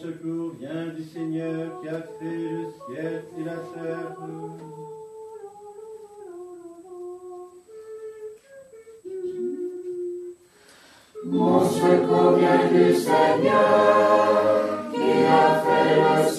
secours vient du Seigneur qui a fait le ciel et la terre. Mon secours vient du Seigneur qui a fait le